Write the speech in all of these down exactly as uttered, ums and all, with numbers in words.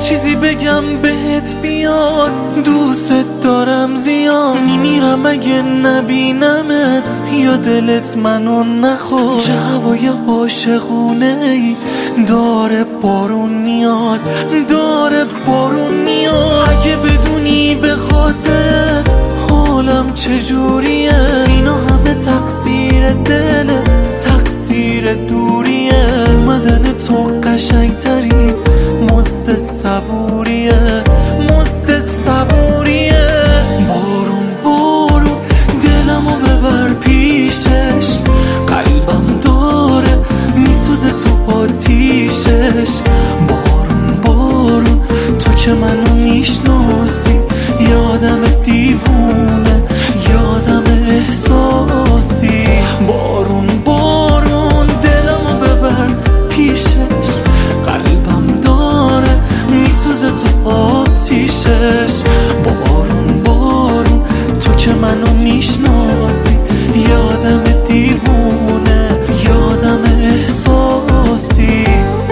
چیزی بگم بهت بیاد، دوست دارم زیاد، میمیرم اگه نبینمت یا دلت منو نخواد. چه هوای عاشقونه ای داره بارون میاد، داره بارون میاد. اگه بدونی به خاطرت حالم چجوریه، اینا همه تقصیر دله، تقصیر دوریه. اومدن تو قشنگترین مست صبوریه، مست صبوریه. بارون بارون دلمو ببر پیشش، قلبم داره میسوزه تو آتیشش. بارون بارون تو که منو میشناسی، یادم دیوونه، یادم احساسی. بارون بارون دلمو ببر پیشش، قلبم داره میسوزه تو آتیشش. بارون بارون تو که منو میشناسی، یادم دیوونه، یادم احساسی.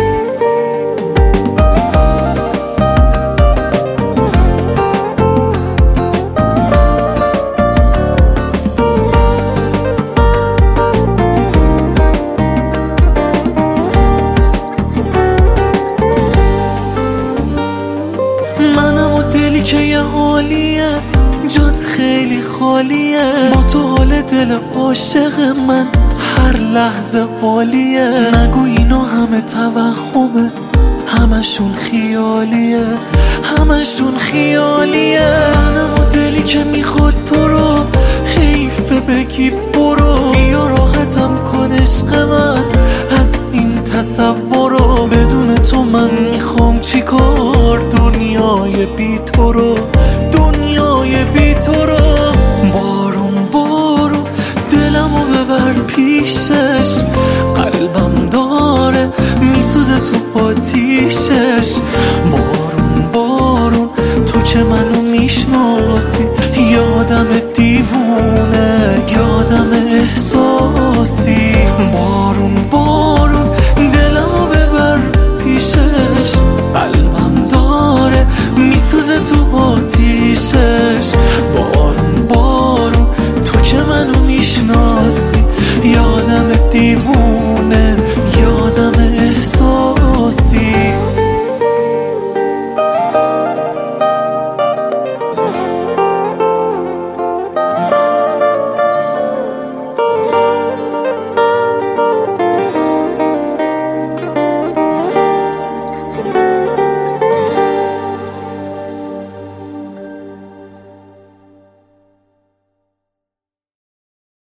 منم و دلی که یه حالیه، جات خیلی خالیه. با تو حال دل عاشق من هر لحظه عالیه. نگو اینا همه توهمه، همشون خیالیه، همشون خیالیه. منم و دلی که میخواد تو رو، حیفه بگی برو. بیا راحتم کن عشق من از این تصورو. بدون تو من میخوام چی کار، دنیای بی تو رو، دنیای بی تو رو. بارون بارون دلمو ببر پیشش، قلبم داره میسوزه تو آتیشش. بارون بارون تو که منو میشناسی، یادم دیوونه، یادم احساسی. بارون بارون